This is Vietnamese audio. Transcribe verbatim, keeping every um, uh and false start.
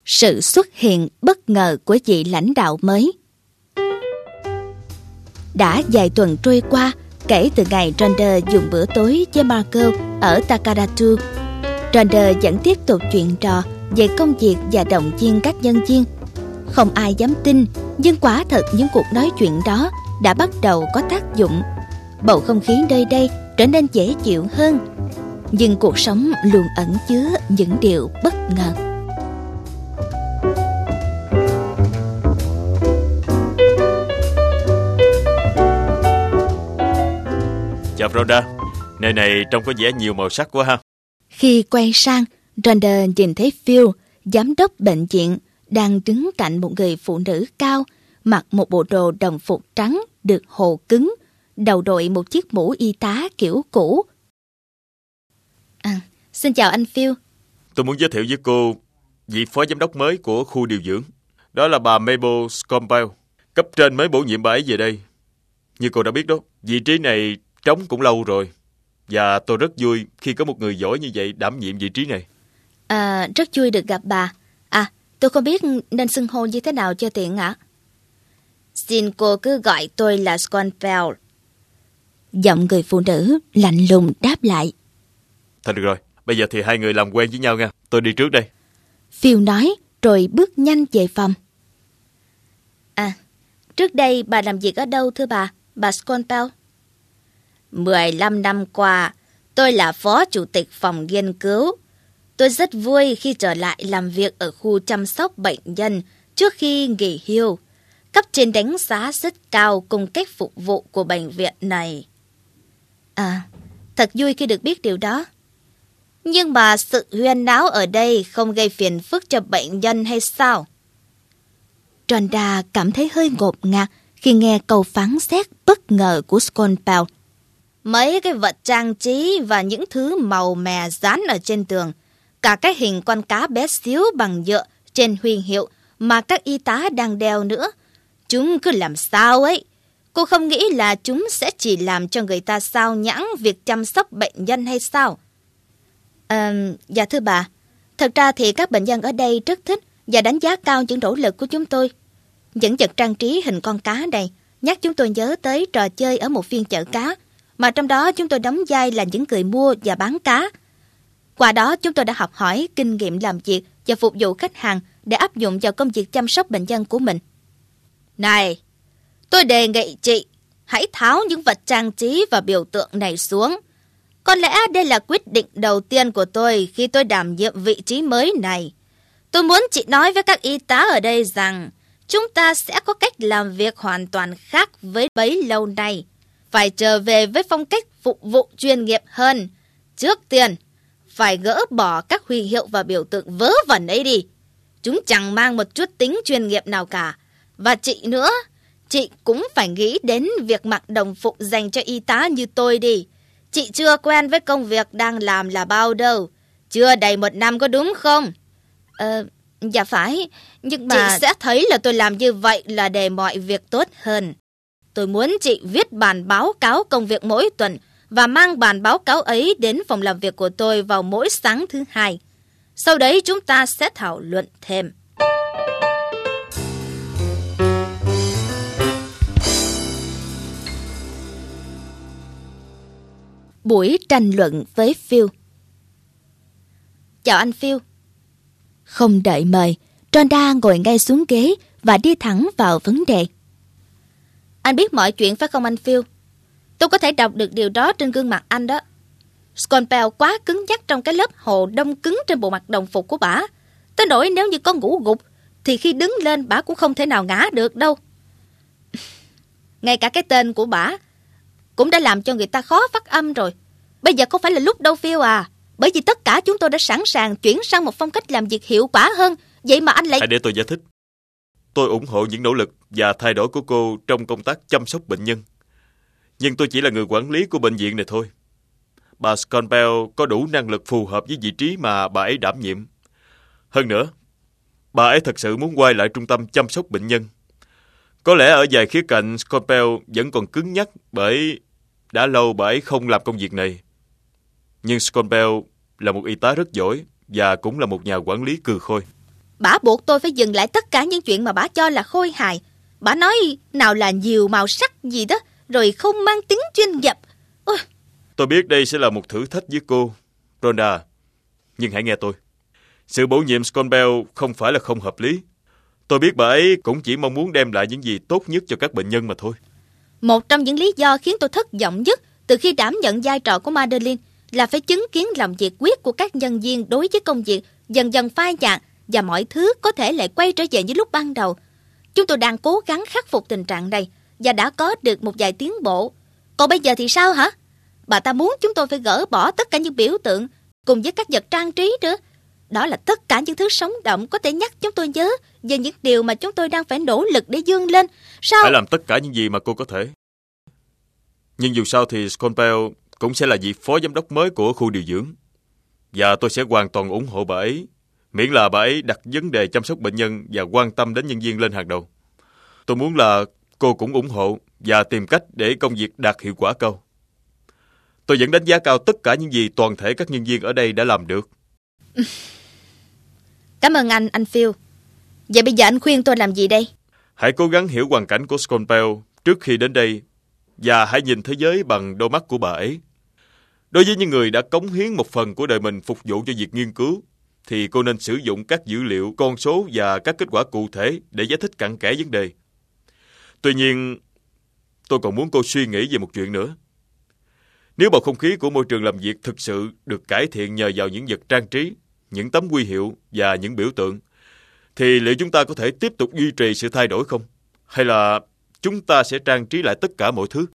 sự xuất hiện bất ngờ của vị lãnh đạo mới. Đã vài tuần trôi qua kể từ ngày Ronder dùng bữa tối với Marco ở Takaratu. Ronder vẫn tiếp tục chuyện trò về công việc và động viên các nhân viên. Không ai dám tin, nhưng quả thật những cuộc nói chuyện đó đã bắt đầu có tác dụng. Bầu không khí nơi đây trở nên dễ chịu hơn. Nhưng cuộc sống luôn ẩn chứa những điều bất ngờ. Chào Rhoda, nơi này trông có vẻ nhiều màu sắc quá ha. Khi quay sang, Ronder nhìn thấy Phil, giám đốc bệnh viện, đang đứng cạnh một người phụ nữ cao, mặc một bộ đồ đồng phục trắng được hồ cứng, đầu đội một chiếc mũ y tá kiểu cũ. À, xin chào anh Phil. Tôi muốn giới thiệu với cô vị phó giám đốc mới của khu điều dưỡng. Đó là bà Mabel Scompel. Cấp trên mới bổ nhiệm bà ấy về đây. Như cô đã biết đó, vị trí này trống cũng lâu rồi. Và tôi rất vui khi có một người giỏi như vậy đảm nhiệm vị trí này. À, rất vui được gặp bà. À, tôi không biết nên xưng hô như thế nào cho tiện ạ. Xin cô cứ gọi tôi là Scompel. Giọng người phụ nữ lạnh lùng đáp lại. Thôi được rồi, bây giờ thì hai người làm quen với nhau nha. Tôi đi trước đây. Phil nói rồi bước nhanh về phòng. À, trước đây bà làm việc ở đâu thưa bà, bà Scompel? mười lăm năm qua, tôi là phó chủ tịch phòng nghiên cứu. Tôi rất vui khi trở lại làm việc ở khu chăm sóc bệnh nhân trước khi nghỉ hưu. Cấp trên đánh giá rất cao cùng cách phục vụ của bệnh viện này. À, thật vui khi được biết điều đó. Nhưng mà sự huyên náo ở đây không gây phiền phức cho bệnh nhân hay sao? Rhoda cảm thấy hơi ngột ngạt khi nghe câu phán xét bất ngờ của Scompel. Mấy cái vật trang trí và những thứ màu mè dán ở trên tường, cả cái hình con cá bé xíu bằng nhựa trên huy hiệu mà các y tá đang đeo nữa. Chúng cứ làm sao ấy. Cô không nghĩ là chúng sẽ chỉ làm cho người ta sao nhãng việc chăm sóc bệnh nhân hay sao? À, dạ thưa bà, thật ra thì các bệnh nhân ở đây rất thích và đánh giá cao những nỗ lực của chúng tôi. Những vật trang trí hình con cá này nhắc chúng tôi nhớ tới trò chơi ở một phiên chợ cá, mà trong đó chúng tôi đóng vai là những người mua và bán cá. Qua đó chúng tôi đã học hỏi kinh nghiệm làm việc và phục vụ khách hàng để áp dụng vào công việc chăm sóc bệnh nhân của mình. Này, tôi đề nghị chị hãy tháo những vật trang trí và biểu tượng này xuống. Có lẽ đây là quyết định đầu tiên của tôi khi tôi đảm nhiệm vị trí mới này. Tôi muốn chị nói với các y tá ở đây rằng chúng ta sẽ có cách làm việc hoàn toàn khác với bấy lâu nay. Phải trở về với phong cách phục vụ chuyên nghiệp hơn. Trước tiên, phải gỡ bỏ các huy hiệu và biểu tượng vớ vẩn ấy đi. Chúng chẳng mang một chút tính chuyên nghiệp nào cả. Và chị nữa, chị cũng phải nghĩ đến việc mặc đồng phục dành cho y tá như tôi đi. Chị chưa quen với công việc đang làm là bao đâu. Chưa đầy một năm có đúng không? Ờ, dạ phải, nhưng mà... Chị sẽ thấy là tôi làm như vậy là để mọi việc tốt hơn. Tôi muốn chị viết bản báo cáo công việc mỗi tuần và mang bản báo cáo ấy đến phòng làm việc của tôi vào mỗi sáng thứ hai. Sau đấy chúng ta sẽ thảo luận thêm. Buổi tranh luận với Phil. Chào anh Phil. Không đợi mời, Rhoda ngồi ngay xuống ghế và đi thẳng vào vấn đề. Anh biết mọi chuyện phải không anh Phil? Tôi có thể đọc được điều đó trên gương mặt anh đó. Scompel quá cứng nhắc trong cái lớp hồ đông cứng trên bộ mặt đồng phục của bả. Tới nỗi nếu như có ngủ gục thì khi đứng lên bả cũng không thể nào ngã được đâu. Ngay cả cái tên của bả cũng đã làm cho người ta khó phát âm rồi. Bây giờ không phải là lúc đâu Phil à. Bởi vì tất cả chúng tôi đã sẵn sàng chuyển sang một phong cách làm việc hiệu quả hơn. Vậy mà anh lại... Hãy để tôi giải thích. Tôi ủng hộ những nỗ lực và thay đổi của cô trong công tác chăm sóc bệnh nhân. Nhưng tôi chỉ là người quản lý của bệnh viện này thôi. Bà Scompel có đủ năng lực phù hợp với vị trí mà bà ấy đảm nhiệm. Hơn nữa, bà ấy thật sự muốn quay lại trung tâm chăm sóc bệnh nhân. Có lẽ ở vài khía cạnh Scompel vẫn còn cứng nhắc bởi đã lâu bà ấy không làm công việc này. Nhưng Scompel là một y tá rất giỏi và cũng là một nhà quản lý cừ khôi. Bả buộc tôi phải dừng lại tất cả những chuyện mà bả cho là khôi hài. Bả nói nào là nhiều màu sắc gì đó, rồi không mang tính chuyên nghiệp. Ôi. Tôi biết đây sẽ là một thử thách với cô, Rhonda. Nhưng hãy nghe tôi. Sự bổ nhiệm Sconpel không phải là không hợp lý. Tôi biết bà ấy cũng chỉ mong muốn đem lại những gì tốt nhất cho các bệnh nhân mà thôi. Một trong những lý do khiến tôi thất vọng nhất từ khi đảm nhận vai trò của Madeline là phải chứng kiến lòng nhiệt quyết của các nhân viên đối với công việc dần dần phai nhạt và mọi thứ có thể lại quay trở về như lúc ban đầu. Chúng tôi đang cố gắng khắc phục tình trạng này và đã có được một vài tiến bộ. Còn bây giờ thì sao hả? Bà ta muốn chúng tôi phải gỡ bỏ tất cả những biểu tượng cùng với các vật trang trí nữa. Đó là tất cả những thứ sống động có thể nhắc chúng tôi nhớ về những điều mà chúng tôi đang phải nỗ lực để vươn lên. Sao? Phải làm tất cả những gì mà cô có thể. Nhưng dù sao thì Sconpel cũng sẽ là vị phó giám đốc mới của khu điều dưỡng. Và tôi sẽ hoàn toàn ủng hộ bà ấy, miễn là bà ấy đặt vấn đề chăm sóc bệnh nhân và quan tâm đến nhân viên lên hàng đầu. Tôi muốn là cô cũng ủng hộ và tìm cách để công việc đạt hiệu quả cao. Tôi vẫn đánh giá cao tất cả những gì toàn thể các nhân viên ở đây đã làm được. Cảm ơn anh, anh Phil. Vậy bây giờ anh khuyên tôi làm gì đây? Hãy cố gắng hiểu hoàn cảnh của Sconpel trước khi đến đây và hãy nhìn thế giới bằng đôi mắt của bà ấy. Đối với những người đã cống hiến một phần của đời mình phục vụ cho việc nghiên cứu, thì cô nên sử dụng các dữ liệu, con số và các kết quả cụ thể để giải thích cặn kẽ vấn đề. Tuy nhiên, tôi còn muốn cô suy nghĩ về một chuyện nữa. Nếu bầu không khí của môi trường làm việc thực sự được cải thiện nhờ vào những vật trang trí, những tấm huy hiệu và những biểu tượng, thì liệu chúng ta có thể tiếp tục duy trì sự thay đổi không? Hay là chúng ta sẽ trang trí lại tất cả mọi thứ?